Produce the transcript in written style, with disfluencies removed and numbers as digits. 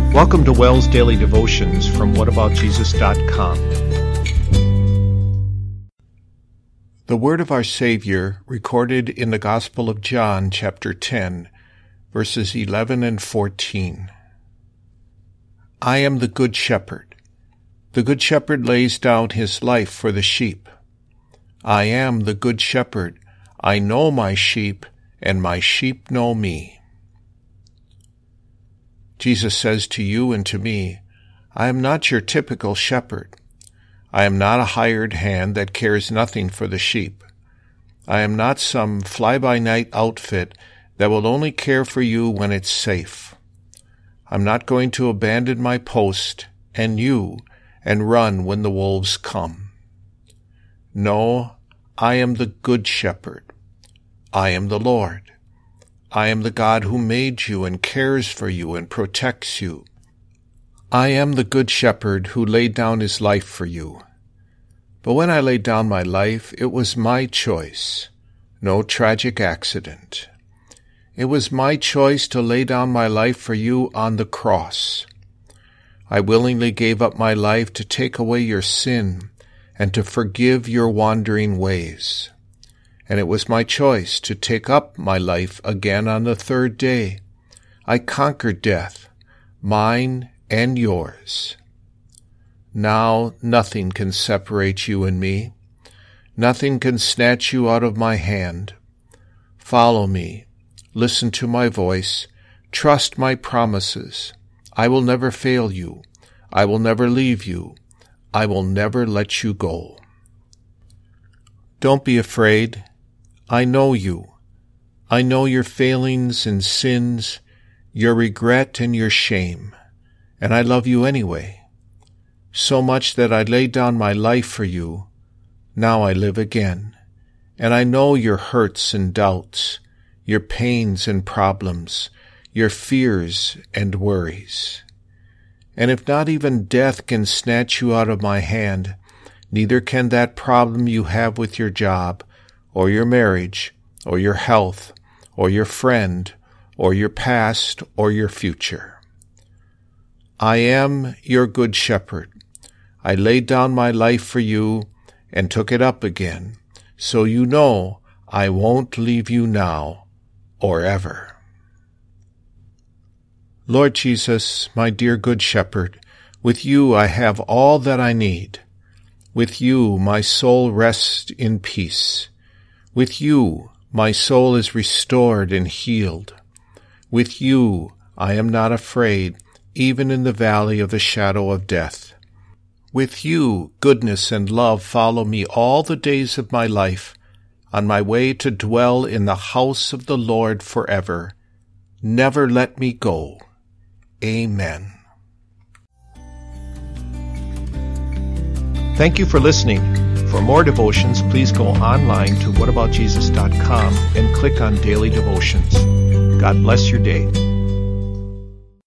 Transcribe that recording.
Welcome to Wells Daily Devotions from whataboutjesus.com. The word of our Savior, recorded in the Gospel of John, chapter 10, verses 11 and 14. I am the good shepherd. The good shepherd lays down his life for the sheep. I am the good shepherd. I know my sheep, and my sheep know me. Jesus says to you and to me, I am not your typical shepherd. I am not a hired hand that cares nothing for the sheep. I am not some fly-by-night outfit that will only care for you when it's safe. I'm not going to abandon my post and you and run when the wolves come. No, I am the good shepherd. I am the Lord. I am the God who made you and cares for you and protects you. I am the good shepherd who laid down his life for you. But when I laid down my life, it was my choice, no tragic accident. It was my choice to lay down my life for you on the cross. I willingly gave up my life to take away your sin and to forgive your wandering ways. And it was my choice to take up my life again on the third day. I conquered death, mine and yours. Now nothing can separate you and me. Nothing can snatch you out of my hand. Follow me. Listen to my voice. Trust my promises. I will never fail you. I will never leave you. I will never let you go. Don't be afraid. I know you. I know your failings and sins, your regret and your shame, and I love you anyway. So much that I laid down my life for you. Now I live again, and I know your hurts and doubts, your pains and problems, your fears and worries. And if not even death can snatch you out of my hand, neither can that problem you have with your job, or your marriage, or your health, or your friend, or your past, or your future. I am your good shepherd. I laid down my life for you and took it up again, so you know I won't leave you now or ever. Lord Jesus, my dear good shepherd, with you I have all that I need. With you my soul rests in peace. With you, my soul is restored and healed. With you, I am not afraid, even in the valley of the shadow of death. With you, goodness and love follow me all the days of my life, on my way to dwell in the house of the Lord forever. Never let me go. Amen. Thank you for listening. For more devotions, please go online to whataboutjesus.com and click on Daily Devotions. God bless your day.